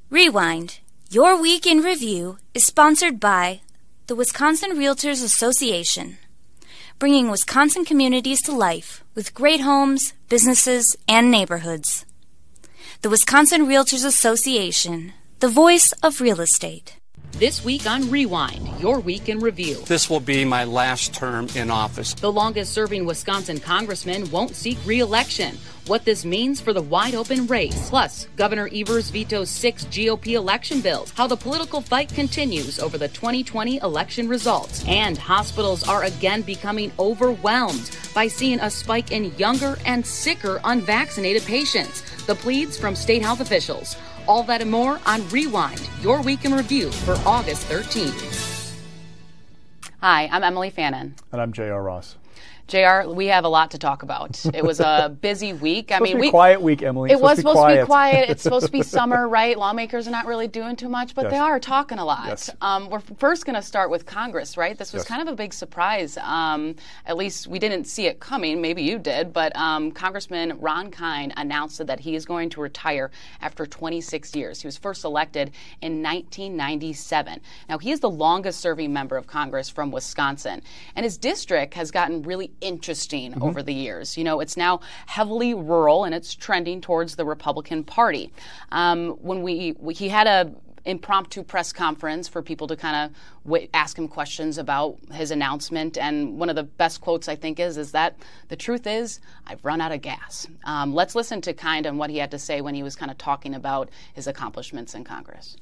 Rewind, Your Week in Review, is sponsored by the Wisconsin Realtors Association, bringing Wisconsin communities to life with great homes, businesses, and neighborhoods. The Wisconsin Realtors Association, the voice of real estate. This week on Rewind, Your Week in Review. This will be my last term in office. The longest-serving Wisconsin congressman won't seek re-election. What this means for the wide-open race. Plus, Governor Evers vetoes 6 GOP election bills. How the political fight continues over the 2020 election results. And hospitals are again becoming overwhelmed by seeing a spike in younger and sicker unvaccinated patients. The pleads from state health officials. All that and more on Rewind, Your Week in Review for August 13th. Hi, I'm Emily Fannin. And I'm J.R. Ross. JR, we have a lot to talk about. It was a busy week. It's supposed to be a quiet week, Emily. It was supposed to be quiet. It's supposed to be summer, right? Lawmakers are not really doing too much, but they are talking a lot. Yes. We're first going to start with Congress, right? This was kind of a big surprise. At least we didn't see it coming. Maybe you did. But Congressman Ron Kind announced that he is going to retire after 26 years. He was first elected in 1997. Now, he is the longest-serving member of Congress from Wisconsin. And his district has gotten really interesting over the years. You know, it's now heavily rural and it's trending towards the Republican Party. When he had a impromptu press conference for people to kind of ask him questions about his announcement, and one of the best quotes I think is that the truth is I've run out of gas. Let's listen to Kind and what he had to say when he was kind of talking about his accomplishments in Congress.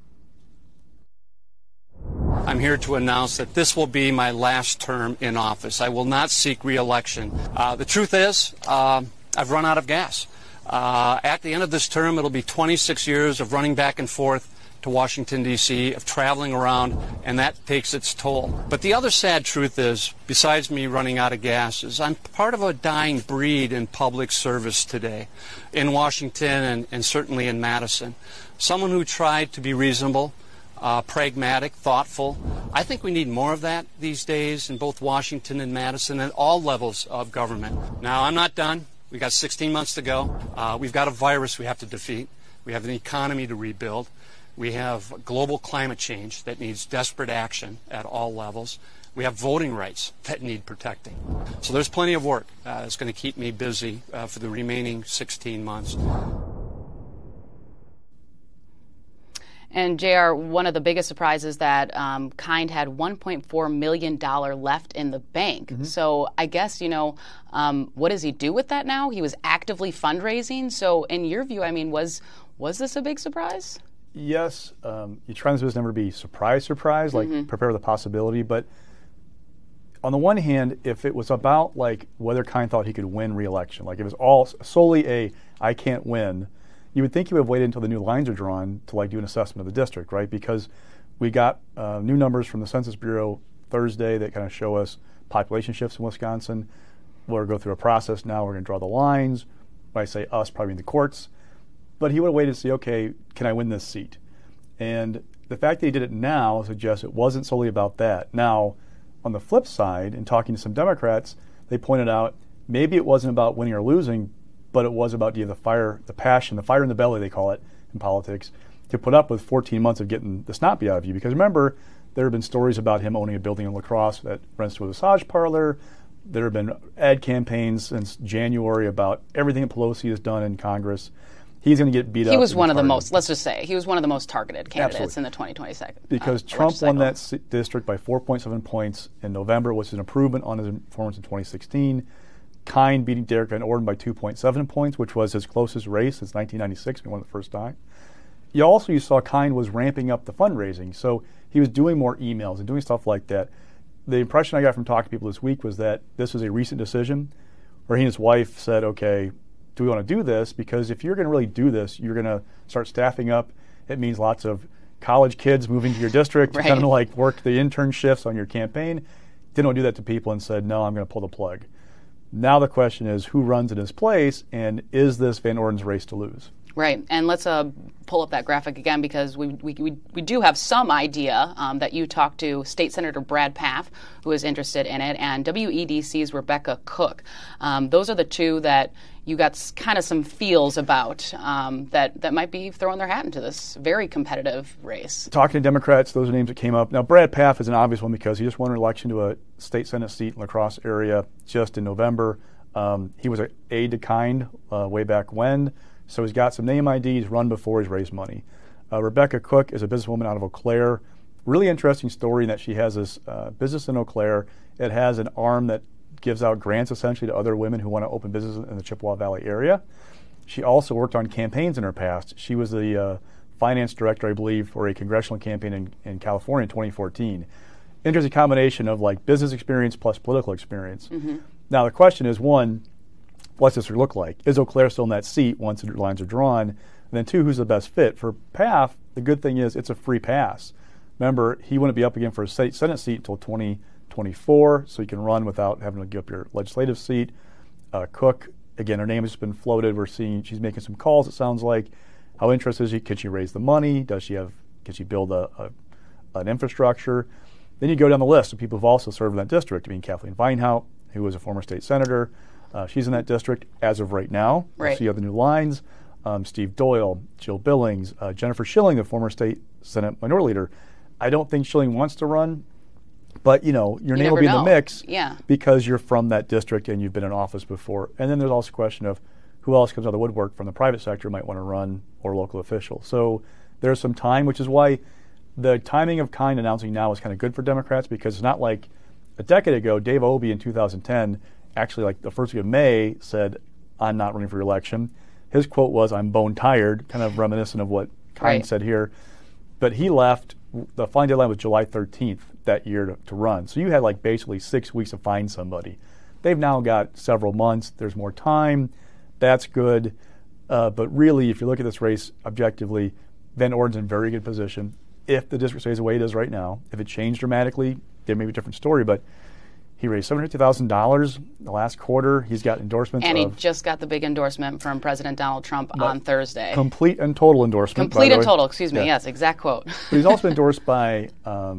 I'm here to announce that this will be my last term in office. I will not seek re-election. The truth is, I've run out of gas. At the end of this term, it'll be 26 years of running back and forth to Washington, D.C., of traveling around, and that takes its toll. But the other sad truth is, besides me running out of gas, is I'm part of a dying breed in public service today, in Washington and certainly in Madison. Someone who tried to be reasonable, pragmatic, thoughtful. I think we need more of that these days in both Washington and Madison and all levels of government. Now, I'm not done. We've got 16 months to go. We've got a virus we have to defeat. We have an economy to rebuild. We have global climate change that needs desperate action at all levels. We have voting rights that need protecting. So there's plenty of work that's going to keep me busy for the remaining 16 months. And, JR, one of the biggest surprises that Kind had $1.4 million left in the bank. So I guess, what does he do with that now? He was actively fundraising. So in your view, I mean, was this a big surprise? Yes. You try in this business never to be surprise, like prepare for the possibility. But on the one hand, if it was about like whether Kind thought he could win re-election, like if it was all solely a I can't win, you would think he would have waited until the new lines are drawn to like do an assessment of the district, right? Because we got new numbers from the Census Bureau Thursday that kind of show us population shifts in Wisconsin. We'll go through a process now. We're going to draw the lines. When I say us, probably in the courts. But he would have waited to see, okay, can I win this seat? And the fact that he did it now suggests it wasn't solely about that. Now, on the flip side, in talking to some Democrats, they pointed out maybe it wasn't about winning or losing, but it was about the fire, the passion, the fire in the belly, they call it in politics, to put up with 14 months of getting the snot beat out of you. Because remember, there have been stories about him owning a building in La Crosse that rents to a massage parlor. There have been ad campaigns since January about everything that Pelosi has done in Congress. He's going to get beat up. He was one of the most, let's just say, he was one of the most targeted candidates in the 2020 because Trump won that district by 4.7 points in November, which is an improvement on his performance in 2016. Kind beating Derek Van Orden by 2.7 points, which was his closest race since 1996, when he won the first time. You saw Kind was ramping up the fundraising, so he was doing more emails and doing stuff like that. The impression I got from talking to people this week was that this was a recent decision where he and his wife said, okay, do we want to do this? Because if you're going to really do this, you're going to start staffing up. It means lots of college kids moving to your district to kind of like work the intern shifts on your campaign. Didn't want to do that to people and said, no, I'm going to pull the plug. Now the question is, who runs in his place, and is this Van Orden's race to lose? Right, and let's pull up that graphic again because we do have some idea that you talked to State Senator Brad Pfaff, who is interested in it, and WEDC's Rebecca Cook. Those are the two that you got kind of some feels about that might be throwing their hat into this very competitive race. Talking to Democrats, those are names that came up. Now, Brad Pfaff is an obvious one because he just won an election to a state Senate seat in La Crosse area just in November. He was an aide to Kind way back when, so he's got some name IDs, run before, he's raised money. Rebecca Cook is a businesswoman out of Eau Claire. Really interesting story in that she has this business in Eau Claire. It has an arm that gives out grants essentially to other women who want to open business in the Chippewa Valley area. She also worked on campaigns in her past. She was the finance director, I believe, for a congressional campaign in California in 2014. Interesting combination of like business experience plus political experience. Mm-hmm. Now the question is, one, what's this look like? Is Eau Claire still in that seat once the lines are drawn? And then two, who's the best fit? For Pfaff, the good thing is it's a free pass. Remember, he wouldn't be up again for a Senate seat until 2024, so you can run without having to give up your legislative seat. Cook, again, her name has been floated. We're seeing she's making some calls, it sounds like. How interested is she? Can she raise the money? Can she build an infrastructure? Then you go down the list of people who've also served in that district. I mean, Kathleen Vinehout, who was a former state senator. She's in that district as of right now. Right. We'll see other new lines. Steve Doyle, Jill Billings, Jennifer Schilling, the former state Senate minority leader. I don't think Schilling wants to run, but your name will be in the mix because you're from that district and you've been in office before. And then there's also a question of who else comes out of the woodwork from the private sector might want to run or local official. So there's some time, which is why the timing of Kind announcing now is kind of good for Democrats, because it's not like a decade ago, Dave Obey in 2010, actually like the first week of May, said, I'm not running for re-election. His quote was, I'm bone tired, kind of reminiscent of what Kind said here. But he left. The filing deadline was July 13th that year to run. So you had like basically 6 weeks to find somebody. They've now got several months. There's more time. That's good. But really, if you look at this race objectively, Van Orden's in very good position. If the district stays the way it is right now, if it changed dramatically, there may be a different story. But he raised $750,000 the last quarter. He's got endorsements. And he just got the big endorsement from President Donald Trump on Thursday. Complete and total endorsement. Complete and total, excuse me. Yeah. Yes, exact quote. But he's also been endorsed by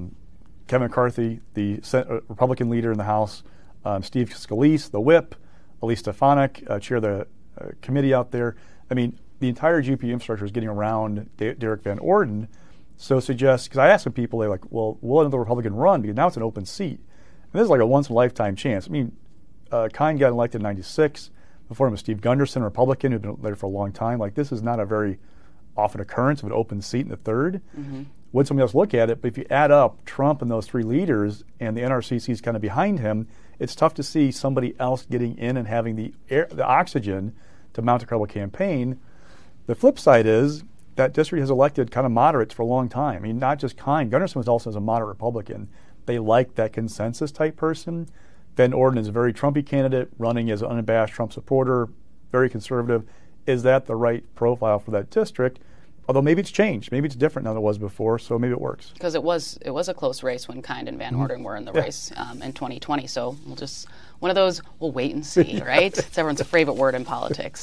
Kevin McCarthy, the Republican leader in the House, Steve Scalise, the whip, Elise Stefanik, chair of the committee out there. I mean, the entire GOP infrastructure is getting around Derek Van Orden. So suggests, because I asked some people, they're like, well, will another Republican run? Because now it's an open seat. And this is like a once-in-a-lifetime chance. I mean, Kind got elected in 96. Before him was Steve Gunderson, a Republican who'd been there for a long time. Like, this is not a very often occurrence of an open seat in the third. Mm-hmm. Would somebody else look at it? But if you add up Trump and those three leaders and the NRCC is kind of behind him, it's tough to see somebody else getting in and having the oxygen to mount a credible campaign. The flip side is that district has elected kind of moderates for a long time. I mean, not just Kind. Gunderson was also as a moderate Republican. They like that consensus type person. Van Orden is a very Trumpy candidate, running as an unabashed Trump supporter, very conservative. Is that the right profile for that district? Although maybe it's changed. Maybe it's different now than it was before, so maybe it works. Because it was a close race when Kind and Van Orden were in the race in 2020. So one of those, we'll wait and see, right? It's everyone's favorite word in politics.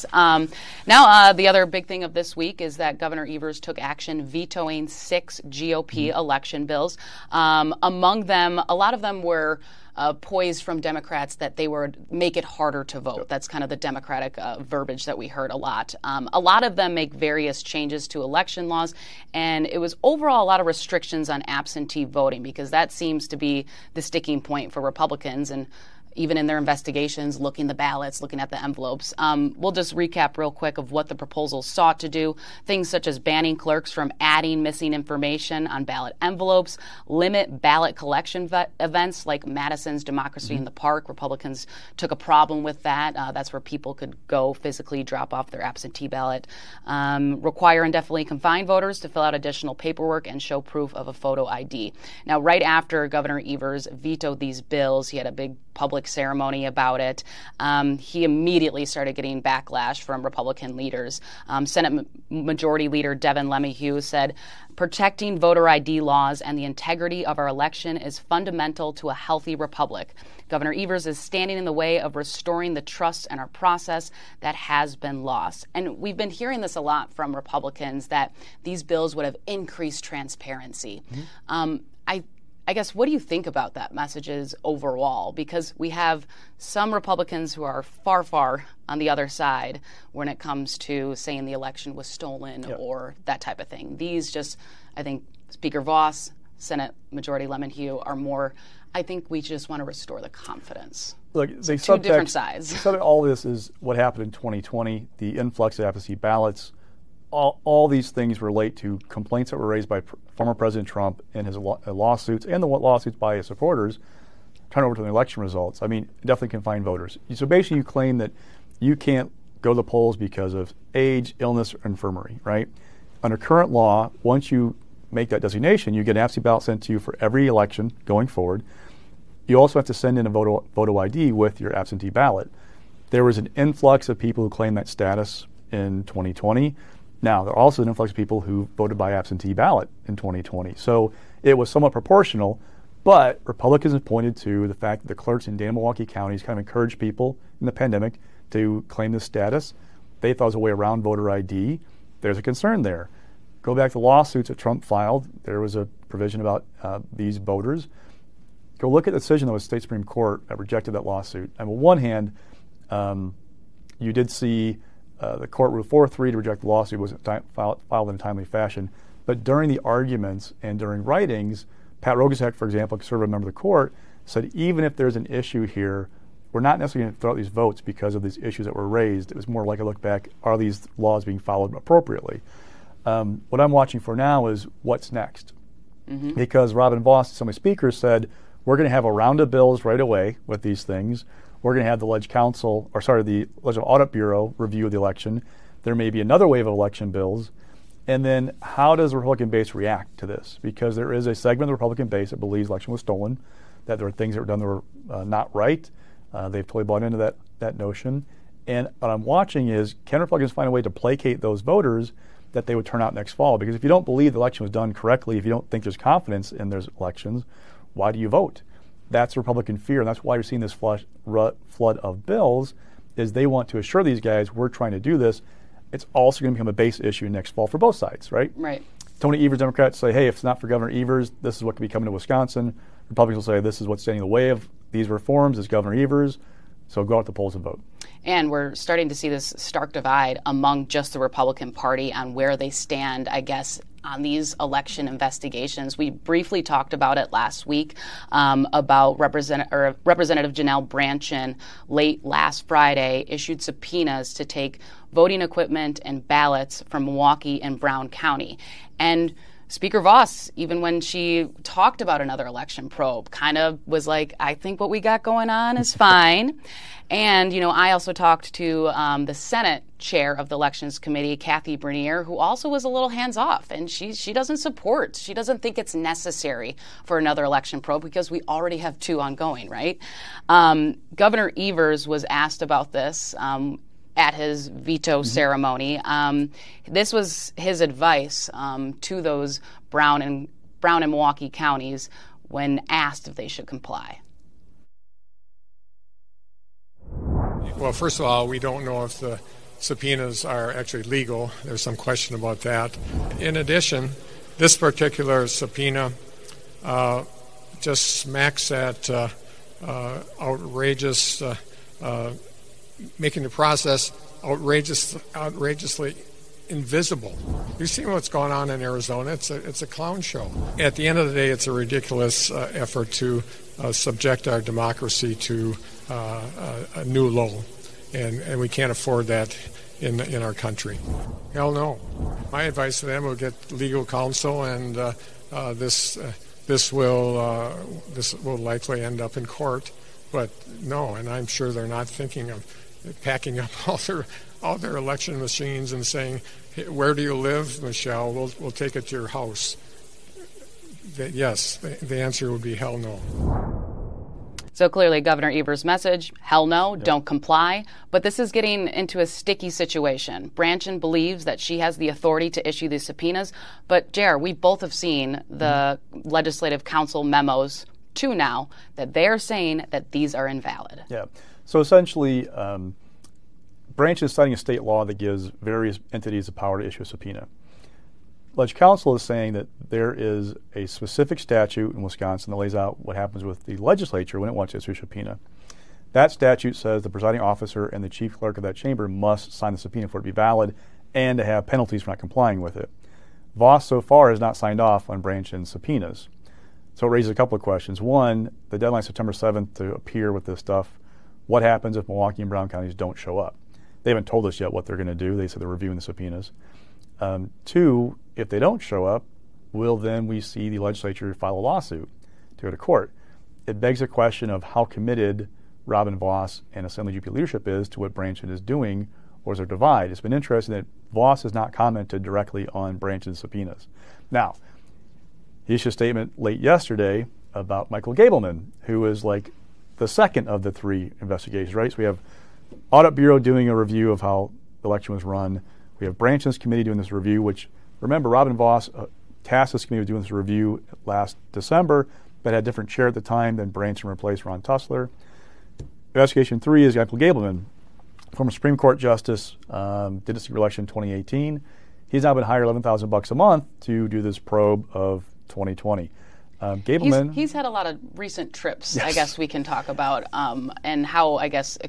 Now, the other big thing of this week is that Governor Evers took action vetoing 6 GOP election bills. Among them, a lot of them were poised from Democrats that they would make it harder to vote. That's kind of the Democratic verbiage that we heard a lot. A lot of them make various changes to election laws, and it was overall a lot of restrictions on absentee voting, because that seems to be the sticking point for Republicans. And even in their investigations, looking the ballots, looking at the envelopes. We'll just recap real quick of what the proposals sought to do. Things such as banning clerks from adding missing information on ballot envelopes, limit ballot collection events like Madison's Democracy in the Park. Republicans took a problem with that. That's where people could go physically drop off their absentee ballot. Require indefinitely confined voters to fill out additional paperwork and show proof of a photo ID. Now, right after Governor Evers vetoed these bills, he had a big public ceremony about it. He immediately started getting backlash from Republican leaders. Senate Majority Leader Devin LeMahieu said, "Protecting voter ID laws and the integrity of our election is fundamental to a healthy republic. Governor Evers is standing in the way of restoring the trust in our process that has been lost." And we've been hearing this a lot from Republicans, that these bills would have increased transparency. I guess, what do you think about that messages overall? Because we have some Republicans who are far, far on the other side when it comes to saying the election was stolen or that type of thing. These just, I think, Speaker Vos, Senate Majority Lemonhew are more, I think we just want to restore the confidence. Look, they two different sides. All this is what happened in 2020, the influx of absentee ballots. All these things relate to complaints that were raised by former President Trump in his lawsuits and the lawsuits by his supporters, turn over to the election results. I mean, it definitely confine voters. So basically you claim that you can't go to the polls because of age, illness, or infirmary, right? Under current law, once you make that designation, you get an absentee ballot sent to you for every election going forward. You also have to send in a photo ID with your absentee ballot. There was an influx of people who claimed that status in 2020. Now, there are also an influx of people who voted by absentee ballot in 2020. So it was somewhat proportional, but Republicans have pointed to the fact that the clerks in Dan and Milwaukee counties kind of encouraged people in the pandemic to claim this status. They thought it was a way around voter ID. There's a concern there. Go back to lawsuits that Trump filed. There was a provision about these voters. Go look at the decision that was State Supreme Court that rejected that lawsuit. And on one hand, you did see the court ruled 4-3 to reject the lawsuit. Was filed in a timely fashion. But during the arguments and during writings, Pat Rogacek, for example, a conservative member of the court, said even if there's an issue here, we're not necessarily going to throw out these votes because of these issues that were raised. It was more like a look back, are these laws being followed appropriately? What I'm watching for now is what's next. Mm-hmm. Because Robin Vos, some of the speakers, said, we're going to have a round of bills right away with these things. We're going to have the the Legislative Audit Bureau review the election. There may be another wave of election bills. And then how does the Republican base react to this? Because there is a segment of the Republican base that believes the election was stolen, that there were things that were done that were not right. They've totally bought into that notion. And what I'm watching is, can Republicans find a way to placate those voters that they would turn out next fall? Because if you don't believe the election was done correctly, if you don't think there's confidence in those elections, why do you vote? That's Republican fear, and that's why you're seeing this flood of bills, is they want to assure these guys, we're trying to do this. It's also going to become a base issue next fall for both sides, right? Right. Tony Evers, Democrats, say, hey, if it's not for Governor Evers, this is what could be coming to Wisconsin. Republicans will say, this is what's standing in the way of these reforms is Governor Evers, so go out to the polls and vote. And we're starting to see this stark divide among just the Republican Party on where they stand, I guess, on these election investigations. We briefly talked about it last week about Representative Janelle Brandtjen late last Friday issued subpoenas to take voting equipment and ballots from Milwaukee and Brown County. And Speaker Vos, even when she talked about another election probe, kind of was like, I think what we got going on is fine. And, I also talked to the Senate chair of the Elections Committee, Kathy Bernier, who also was a little hands-off. And she doesn't think it's necessary for another election probe because we already have two ongoing, right? Governor Evers was asked about this at his veto ceremony. This was his advice to those Brown and Milwaukee counties when asked if they should comply. Well, first of all, we don't know if the subpoenas are actually legal. There's some question about that. In addition, this particular subpoena just smacks at outrageous, making the process outrageously invisible. You've seen what's going on in Arizona. It's a clown show. At the end of the day, it's a ridiculous effort to subject our democracy to a new low, and we can't afford that in our country. Hell no. My advice to them will get legal counsel, and this will likely end up in court. But no, and I'm sure they're not thinking of packing up all their election machines and saying, hey, where do you live, Michelle? We'll take it to your house. Yes, the answer would be hell no. So clearly Governor Evers' message, hell no, don't comply. But this is getting into a sticky situation. Brandtjen believes that she has the authority to issue these subpoenas. But, Jer, we both have seen the Legislative Council memos, too, now, that they are saying that these are invalid. Yeah. So essentially, Brandtjen is citing a state law that gives various entities the power to issue a subpoena. Ledge Counsel is saying that there is a specific statute in Wisconsin that lays out what happens with the legislature when it wants to issue a subpoena. That statute says the presiding officer and the chief clerk of that chamber must sign the subpoena for it to be valid and to have penalties for not complying with it. Vos so far has not signed off on Branchen's subpoenas. So it raises a couple of questions. One, the deadline is September 7th to appear with this stuff. What happens if Milwaukee and Brown counties don't show up? They haven't told us yet what they're going to do. They said they're reviewing the subpoenas. Two, if they don't show up, will then we see the legislature file a lawsuit to go to court? It begs the question of how committed Robin Vos and Assembly GP leadership is to what Branchen is doing, or is there a divide? It's been interesting that Vos has not commented directly on Branchen's subpoenas. Now, he issued a statement late yesterday about Michael Gableman, who is like the second of the three investigations, right? So we have Audit Bureau doing a review of how the election was run. We have Branchen's committee doing this review, which, remember, Robin Vos tasked this committee with doing this review last December, but had a different chair at the time. Then Branchen replaced Ron Tussler. Investigation 3 is Michael Gableman, former Supreme Court justice, did a secret election in 2018. He's now been hired $11,000 a month to do this probe of 2020. Gableman, he's had a lot of recent trips. Yes. I guess we can talk about and how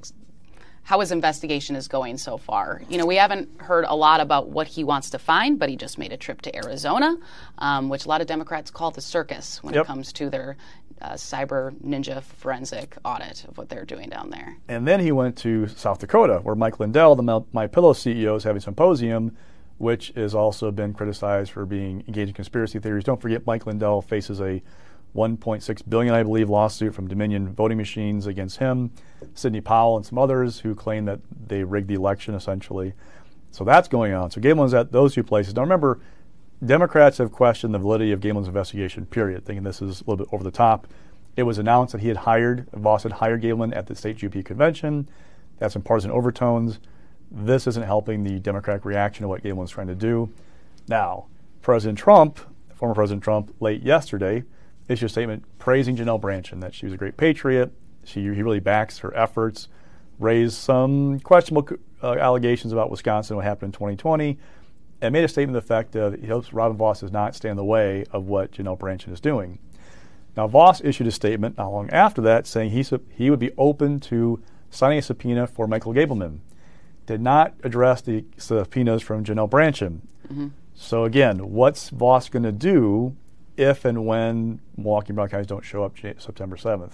how his investigation is going so far. You know, we haven't heard a lot about what he wants to find, but he just made a trip to Arizona, which a lot of Democrats call the circus when it comes to their cyber ninja forensic audit of what they're doing down there. And then he went to South Dakota, where Mike Lindell, the MyPillow CEO, is having a symposium, which has also been criticized for being engaged in conspiracy theories. Don't forget, Mike Lindell faces a $1.6 billion, I believe, lawsuit from Dominion Voting Machines against him, Sidney Powell, and some others who claim that they rigged the election, essentially. So that's going on. So Gableman's at those two places. Now remember, Democrats have questioned the validity of Gableman's investigation, period, thinking this is a little bit over the top. It was announced that Vos had hired Gableman at the state GOP convention. That's some partisan overtones. This isn't helping the Democratic reaction to what Gableman's trying to do. Now, former President Trump, late yesterday, issued a statement praising Janelle Branchen, that she was a great patriot. He really backs her efforts, raised some questionable allegations about Wisconsin, what happened in 2020, and made a statement to the effect of he hopes Robin Vos does not stand in the way of what Janelle Branchen is doing. Now, Vos issued a statement not long after that saying he would be open to signing a subpoena for Michael Gableman. Did not address the subpoenas from Janelle Branchen. Mm-hmm. So again, what's Vos going to do if and when Milwaukee and Brown counties don't show up September 7th?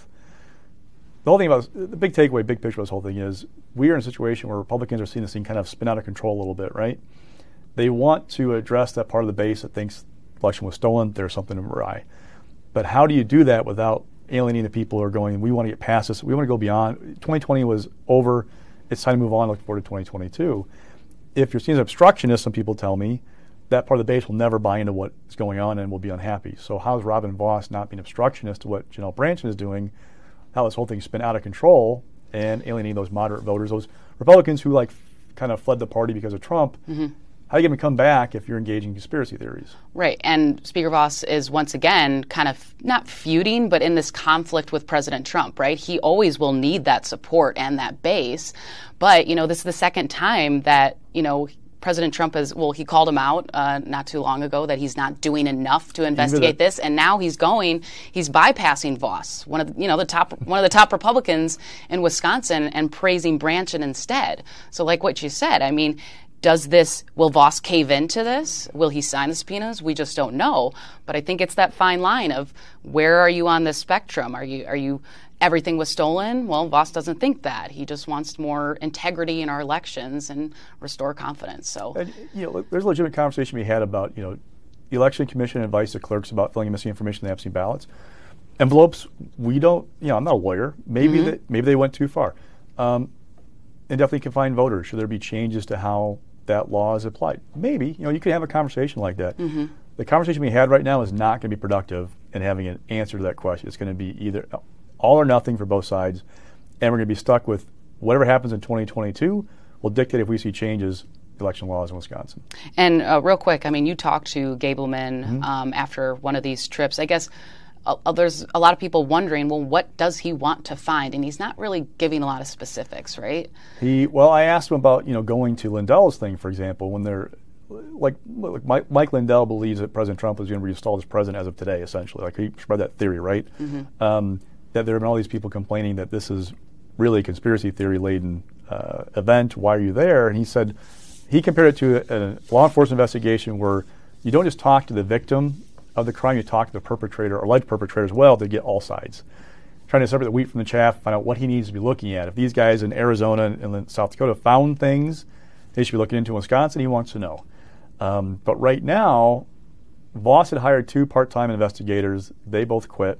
The whole thing about the big takeaway, big picture of this whole thing is we are in a situation where Republicans are seeing this thing kind of spin out of control a little bit, right? They want to address that part of the base that thinks the election was stolen, there's something awry. But how do you do that without alienating the people who are going, we want to get past this, we want to go beyond. 2020 was over, it's time to move on, look forward to 2022. If you're seen as obstructionist, some people tell me, that part of the base will never buy into what's going on and will be unhappy. So how is Robin Vos not being obstructionist to what Janelle Branchen is doing, how this whole thing's been out of control and alienating those moderate voters, those Republicans who kind of fled the party because of Trump? Mm-hmm. How are you going to come back if you're engaging in conspiracy theories? Right, and Speaker Vos is once again kind of not feuding, but in this conflict with President Trump, right? He always will need that support and that base. But, this is the second time that, President Trump he called him out not too long ago that he's not doing enough to investigate this, and now he's bypassing Vos, one of the top Republicans in Wisconsin, and praising Branchen instead. So like what you said, I mean, will Vos cave into this? Will he sign the subpoenas? We just don't know. But I think it's that fine line of where are you on this spectrum? Are you everything was stolen? Well, Vos doesn't think that. He just wants more integrity in our elections and restore confidence. So, there's a legitimate conversation we had about, the election commission advice to clerks about filling in missing information in the absentee ballots. Envelopes, we don't, I'm not a lawyer. Maybe they went too far. And definitely confine voters. Should there be changes to how that law is applied? Maybe. You could have a conversation like that. Mm-hmm. The conversation we had right now is not going to be productive in having an answer to that question. It's going to be either all or nothing for both sides, and we're going to be stuck with whatever happens in 2022 will dictate if we see changes election laws in Wisconsin. And real quick, I mean, you talked to Gableman after one of these trips. I guess there's a lot of people wondering, well, what does he want to find? And he's not really giving a lot of specifics, right? I asked him about, going to Lindell's thing, for example, when they're Mike Lindell believes that President Trump was going to be installed as president as of today, essentially. Like, he spread that theory, right? Mm-hmm. That there have been all these people complaining that this is really a conspiracy theory-laden event. Why are you there? And he said, he compared it to a law enforcement investigation where you don't just talk to the victim of the crime, you talk to the perpetrator or alleged perpetrator as well to get all sides. Trying to separate the wheat from the chaff, find out what he needs to be looking at. If these guys in Arizona and South Dakota found things they should be looking into in Wisconsin, he wants to know. But right now, Vos had hired 2 part-time investigators. They both quit.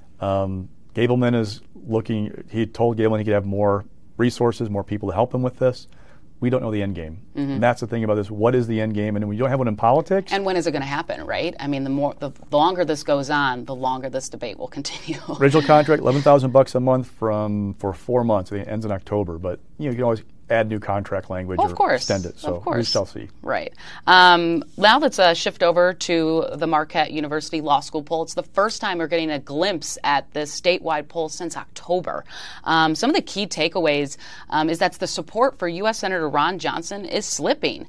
Gableman is looking, he told Gableman he could have more resources, more people to help him with this. We don't know the end game. Mm-hmm. And that's the thing about this. What is the end game? And we don't have one in politics. And when is it going to happen, right? I mean, the longer this goes on, the longer this debate will continue. Original contract, $11,000 a month for 4 months. It ends in October. But you can always add new contract language or extend it. So we shall see. Right. Now let's shift over to the Marquette University Law School poll. It's the first time we're getting a glimpse at this statewide poll since October. Some of the key takeaways is that the support for U.S. Senator Ron Johnson is slipping.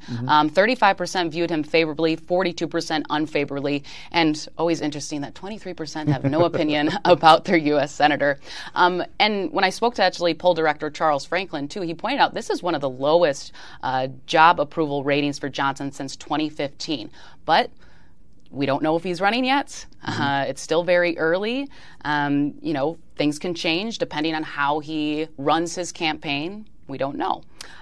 35% viewed him favorably, 42% unfavorably, and always interesting that 23% have no opinion about their U.S. Senator. And when I spoke to actually poll director Charles Franklin, too, he pointed out this is one of the lowest job approval ratings for Johnson since 2015. But we don't know if he's running yet. It's still very early. Things can change depending on how he runs his campaign. We don't know.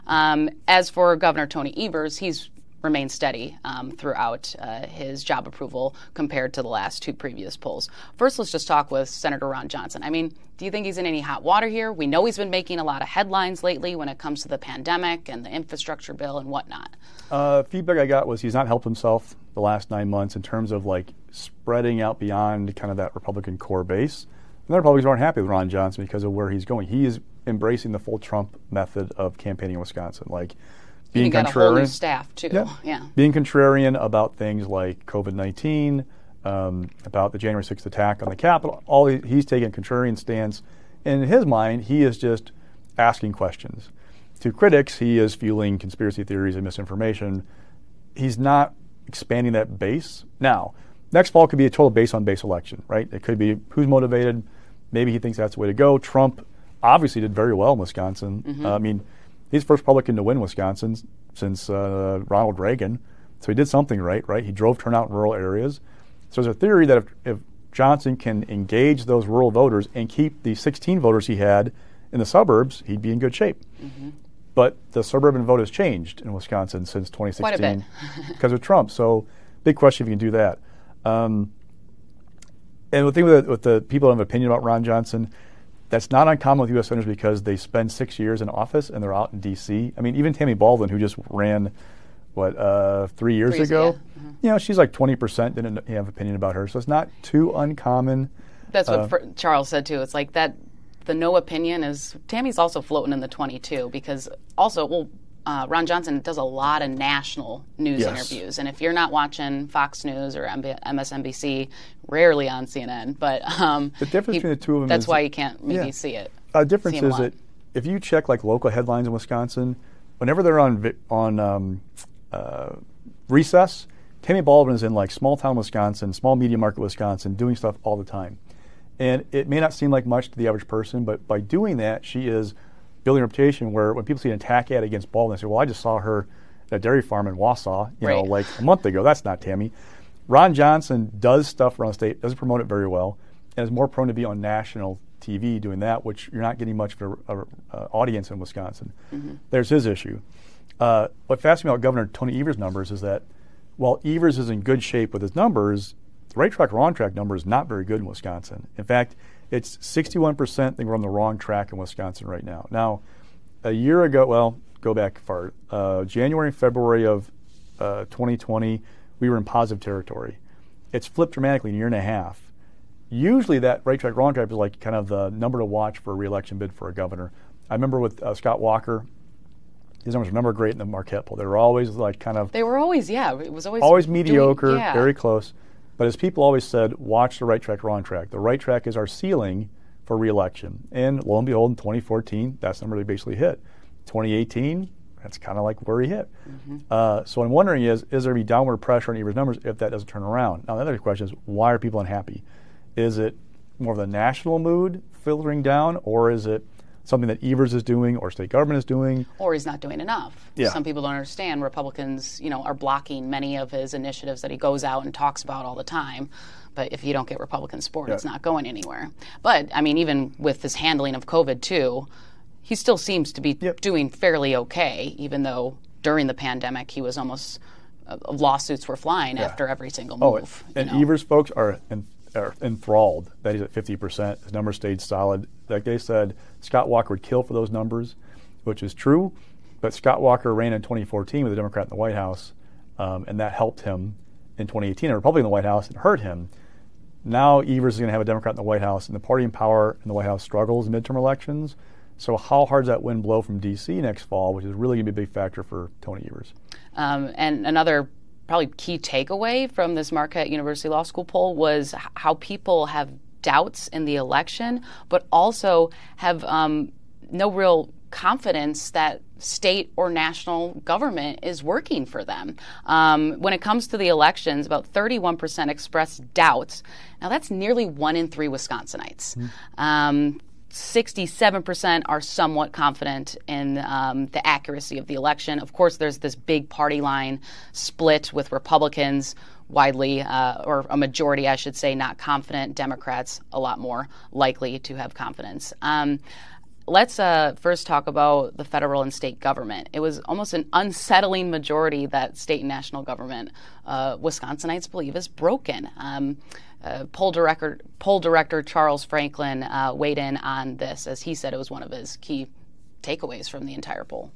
As for Governor Tony Evers, he's remained steady throughout his job approval compared to the last 2 previous polls. First, let's just talk with Senator Ron Johnson. I mean, do you think he's in any hot water here? We know he's been making a lot of headlines lately when it comes to the pandemic and the infrastructure bill and whatnot. Feedback I got was he's not helped himself the last 9 months in terms of spreading out beyond kind of that Republican core base. And the Republicans aren't happy with Ron Johnson because of where he's going. He is embracing the full Trump method of campaigning in Wisconsin, being contrarian. Got a whole new staff too. Yeah. Being contrarian about things like COVID-19, about the January 6th attack on the Capitol. He's taking a contrarian stance. And in his mind, he is just asking questions. To critics, he is fueling conspiracy theories and misinformation. He's not expanding that base. Now, next fall could be a total base-on-base election, right? It could be who's motivated. Maybe he thinks that's the way to go. Trump obviously did very well in Wisconsin. Mm-hmm. He's the first Republican to win Wisconsin since Ronald Reagan. So he did something right? He drove turnout in rural areas. So there's a theory that if Johnson can engage those rural voters and keep the 16 voters he had in the suburbs, he'd be in good shape. Mm-hmm. But the suburban vote has changed in Wisconsin since 2016 quite a bit. Because of Trump. So big question if you can do that. And the thing with the people that have an opinion about Ron Johnson, that's not uncommon with U.S. senators because they spend 6 years in office and they're out in D.C. I mean, even Tammy Baldwin, who just ran, 3 years ago, she's like 20%, didn't have an opinion about her. So it's not too uncommon. That's what Charles said, too. It's like that the no opinion is, Tammy's also floating in the 22 because also, Ron Johnson does a lot of national news interviews. And if you're not watching Fox News or MSNBC, rarely on CNN, but the difference between the two of them that's why you can't maybe see it. The difference is that if you check local headlines in Wisconsin, whenever they're on recess, Tammy Baldwin is in small town Wisconsin, small media market Wisconsin, doing stuff all the time. And it may not seem like much to the average person, but by doing that, she is building a reputation where when people see an attack ad against Baldwin, they say, well, I just saw her at a dairy farm in Wausau, a month ago. That's not Tammy. Ron Johnson does stuff around the state, doesn't promote it very well, and is more prone to be on national TV doing that, which you're not getting much of an audience in Wisconsin. Mm-hmm. There's his issue. What fascinates me about Governor Tony Evers' numbers is that while Evers is in good shape with his numbers, the right track, wrong track number is not very good in Wisconsin. In fact, it's 61% think we're on the wrong track in Wisconsin right now. Now, a year ago, go back far, January and February of 2020, we were in positive territory. It's flipped dramatically in a year and a half. Usually that right track, wrong track is kind of the number to watch for a re-election bid for a governor. I remember with Scott Walker, his numbers were never great in the Marquette poll. They were always They were always, it was always mediocre, very close. But as people always said, watch the right track, wrong track. The right track is our ceiling for re-election. And lo and behold, in 2014, that's the number they basically hit. 2018, That's kind of like where he hit. So what I'm wondering is there going to be downward pressure on Evers' numbers if that doesn't turn around? Now, the other question is, why are people unhappy? Is it more of the national mood filtering down, or is it something that Evers is doing or state government is doing? Or he's not doing enough. Yeah. Some people don't understand Republicans, are blocking many of his initiatives that he goes out and talks about all the time. But if you don't get Republican support, it's not going anywhere. But, even with his handling of COVID, too, he still seems to be doing fairly okay, even though during the pandemic he was almost lawsuits were flying after every single move. And Evers folks are enthralled that he's at 50%. His numbers stayed solid. Like they said, Scott Walker would kill for those numbers, which is true. But Scott Walker ran in 2014 with a Democrat in the White House, and that helped him in 2018. A Republican in the White House and hurt him. Now Evers is going to have a Democrat in the White House, and the party in power in the White House struggles in midterm elections. So how hard does that wind blow from D.C. next fall, which is really going to be a big factor for Tony Evers? And another probably key takeaway from this Marquette University Law School poll was how people have doubts in the election, but also have no real confidence that state or national government is working for them. When it comes to the elections, about 31% expressed doubts. Now, that's nearly 1 in 3 Wisconsinites. 67% are somewhat confident in the accuracy of the election. Of course, there's this big party line split with Republicans widely, or a majority, I should say, not confident. Democrats a lot more likely to have confidence. Let's first talk about the federal and state government. It was almost an unsettling majority that state and national government Wisconsinites believe is broken. Poll director Charles Franklin weighed in on this, as he said it was one of his key takeaways from the entire poll.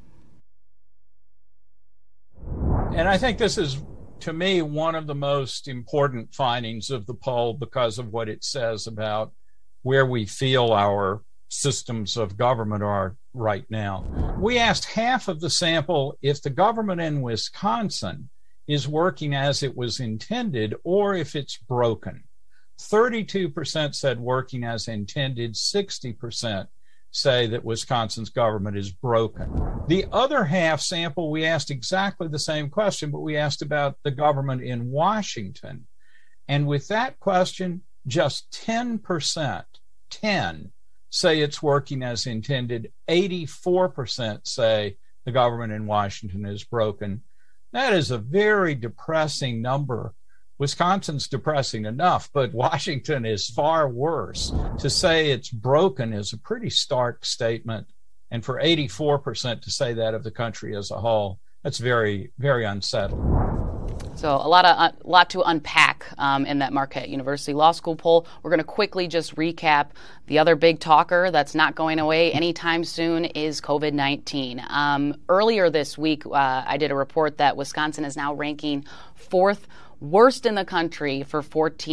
And I think this is, to me, one of the most important findings of the poll because of what it says about where we feel our systems of government are right now. We asked half of the sample if the government in Wisconsin is working as it was intended or if it's broken. 32% said working as intended, 60% say that Wisconsin's government is broken. The other half sample, we asked exactly the same question, but we asked about the government in Washington. And with that question, just 10%, 10, say it's working as intended. 84% say the government in Washington is broken. That is a very depressing number. Wisconsin's depressing enough, but Washington is far worse. To say it's broken is a pretty stark statement. And for 84% to say that of the country as a whole, that's very, very unsettling. So a lot to unpack in that Marquette University Law School poll. We're going to quickly just recap. The other big talker that's not going away anytime soon is COVID-19. Earlier this week, I did a report that Wisconsin is now ranking 4th worst in the country for the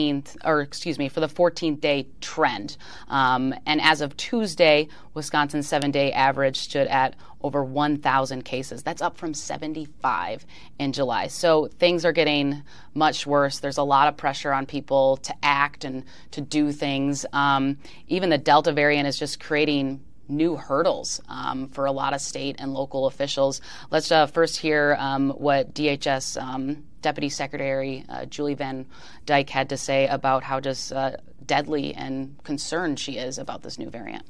14th day trend. And as of Tuesday, Wisconsin's 7-day average stood at over 1,000 cases. That's up from 75 in July. So things are getting much worse. There's a lot of pressure on people to act and to do things. Even the Delta variant is just creating new hurdles for a lot of state and local officials. Let's first hear what DHS Deputy Secretary Julie Van Dyke had to say about how just deadly and concerned she is about this new variant.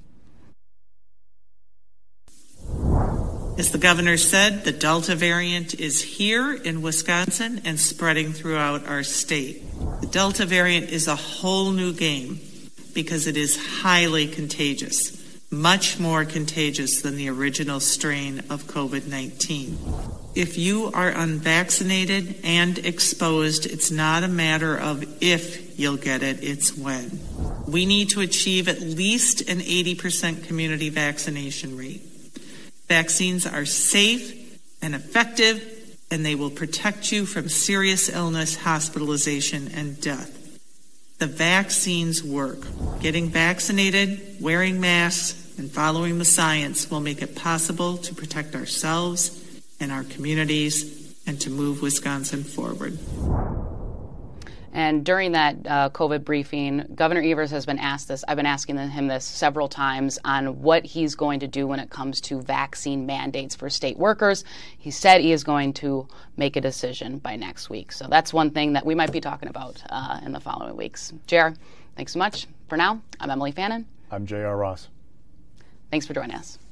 As the governor said, the Delta variant is here in Wisconsin and spreading throughout our state. The Delta variant is a whole new game because it is highly contagious, much more contagious than the original strain of COVID-19. If you are unvaccinated and exposed, it's not a matter of if you'll get it, it's when. We need to achieve at least an 80% community vaccination rate. Vaccines are safe and effective, and they will protect you from serious illness, hospitalization, and death. The vaccines work. Getting vaccinated, wearing masks, and following the science will make it possible to protect ourselves and our communities and to move Wisconsin forward. And during that COVID briefing, Governor Evers has been asked this. I've been asking him this several times on what he's going to do when it comes to vaccine mandates for state workers. He said he is going to make a decision by next week. So that's one thing that we might be talking about in the following weeks. JR, thanks so much. For now, I'm Emily Fannin. I'm J.R. Ross. Thanks for joining us.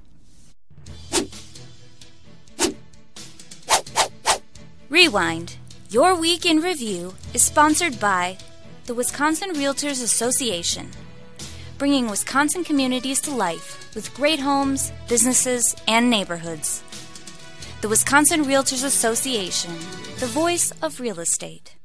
Rewind. Your Week in Review is sponsored by the Wisconsin Realtors Association, bringing Wisconsin communities to life with great homes, businesses, and neighborhoods. The Wisconsin Realtors Association, the voice of real estate.